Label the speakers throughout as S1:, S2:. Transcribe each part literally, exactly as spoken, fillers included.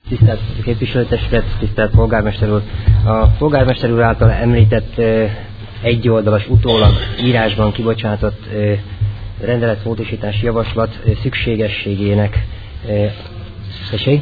S1: Tisztelt képviselőtestület, tisztelt polgármester úr! A polgármester úr által említett egyoldalas, utólag írásban kibocsátott rendeletmódosítási javaslat szükségességének... Tessék?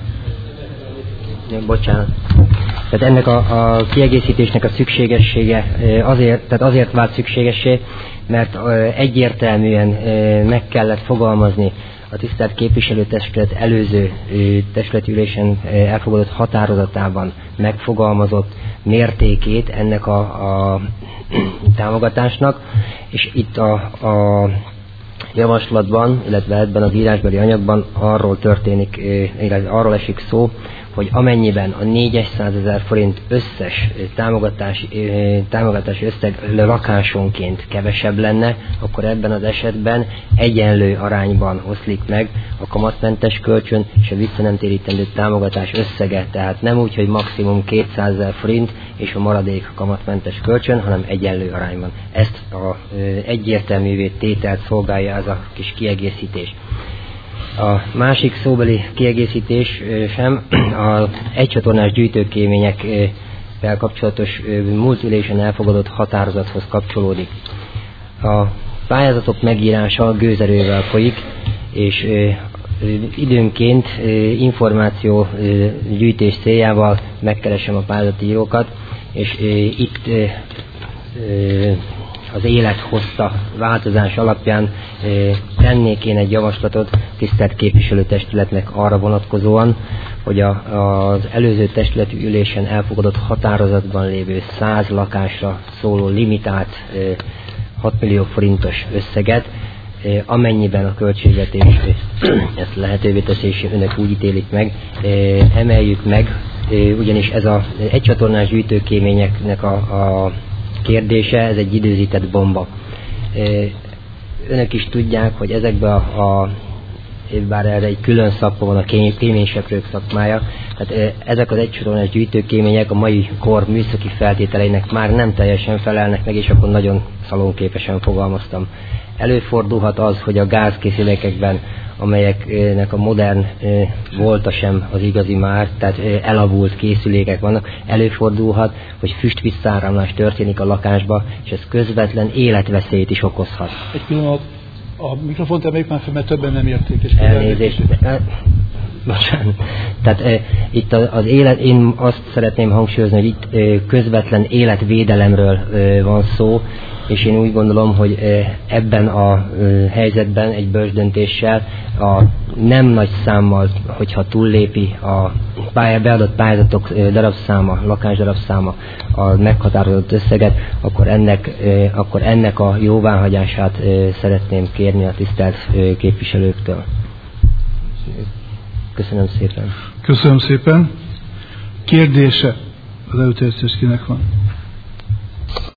S1: Bocsánat. Tehát ennek a, a kiegészítésnek a szükségessége azért, tehát azért vált szükségessé, mert egyértelműen meg kellett fogalmazni a tisztelt képviselőtestület előző testületülésen elfogadott határozatában megfogalmazott mértékét ennek a, a támogatásnak, és itt a, a javaslatban, illetve ebben az írásbeli anyagban arról történik, illetve arról esik szó, hogy amennyiben a négyszázezer forint összes támogatási, támogatási összeg lakásonként kevesebb lenne, akkor ebben az esetben egyenlő arányban oszlik meg a kamatmentes kölcsön és a visszanemtérítendő támogatás összege. Tehát nem úgy, hogy maximum kétszázezer forint és a maradék kamatmentes kölcsön, hanem egyenlő arányban. Ezt a egyértelművé tételt szolgálja ez a kis kiegészítés. A másik szóbeli kiegészítés sem az egycsatornás gyűjtőkéményekkel kapcsolatos múlt ülésen elfogadott határozathoz kapcsolódik. A pályázatok megírása gőzerővel folyik, és időnként információ gyűjtés céljával megkeresem a pályázati írókat, és itt az élet hozta változás alapján tennék én egy javaslatot tisztelt képviselőtestületnek arra vonatkozóan, hogy a, az előző testületi ülésen elfogadott határozatban lévő száz lakásra szóló limitált hat millió forintos összeget, amennyiben a költségvetés ezt lehetővé teszi, és önök úgy ítélik meg, emeljük meg, ugyanis ez az egycsatornás gyűjtőkéményeknek a, a kérdése, ez egy időzített bomba. Önök is tudják, hogy ezekben a, a bár erre egy külön szakma van, a kéményseprők szakmája, tehát ezek az egycsatornás gyűjtőkémények a mai kor műszaki feltételeinek már nem teljesen felelnek meg, és akkor nagyon szalonképesen fogalmaztam. Előfordulhat az, hogy a gázkészülékekben, amelyeknek a modern e, volta sem az igazi már, tehát e, elavult készülékek vannak, előfordulhat, hogy füstvisszáramlás történik a lakásba, és ez közvetlen életveszélyt is okozhat.
S2: Egy pillanat, a mikrofont emeljük már fel, mert többen nem érték. És
S1: Elnézést. Bocsánat. Tehát e, itt az élet, én azt szeretném hangsúlyozni, hogy itt e, közvetlen életvédelemről e, van szó, és én úgy gondolom, hogy ebben a helyzetben egy bölcs döntéssel a nem nagy számmal, hogyha túllépi a pályá, beadott pályázatok darabszáma, lakásdarabszáma a meghatározott összeget, akkor ennek, akkor ennek a jóváhagyását szeretném kérni a tisztelt képviselőktől. Köszönöm szépen.
S2: Köszönöm szépen. Kérdése az előterjesztés kinek van?